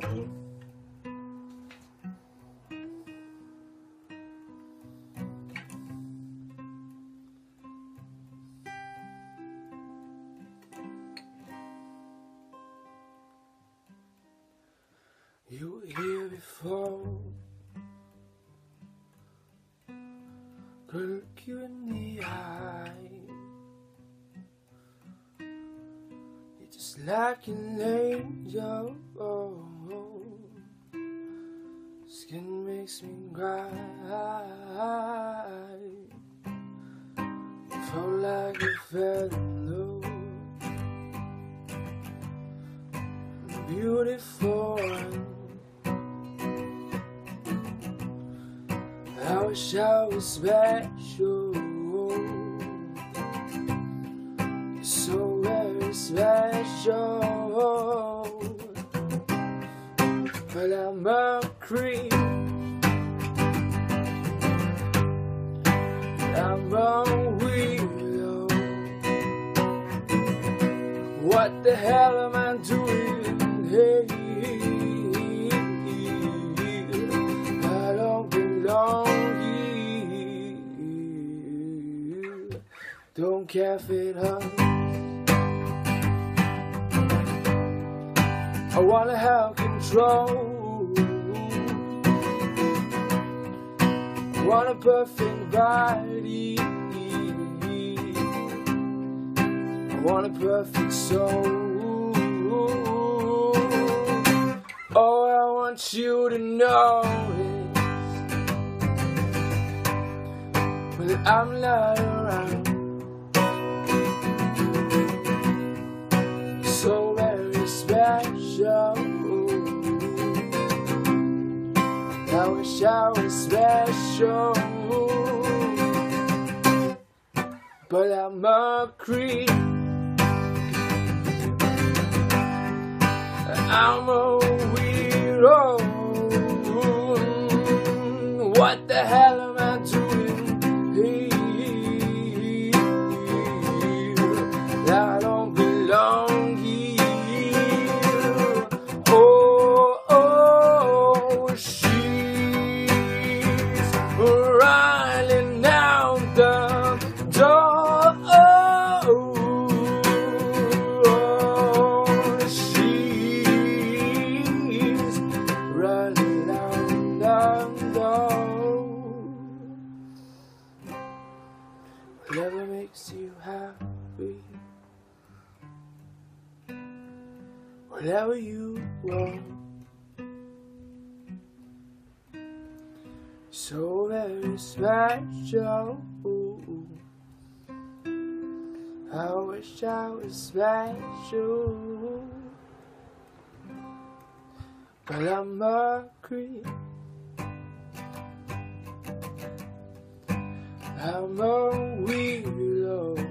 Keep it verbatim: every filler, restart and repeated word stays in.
You were here before, could look you in the eye. You're just like an angel. Skin makes me cry. You felt like you fell in love. Beautiful. I wish I was special. You're so very special. But I'm a creep. I'm a weirdo. What the hell am I doing here? I don't belong. Don't care if it hurts. I wanna have control. I want a perfect body. I want a perfect soul. Oh, I want you to know it when I'm not around. So very special. I wish I was special, but I'm a creep. I'm a weirdo. What the hell am I doing here? I don't belong here. Oh, oh, she's running out the door. Oh, she's running out the door. Whatever makes you happy, whatever you want. So very special. I wish I was special, but I'm a creep. I'm a weirdo.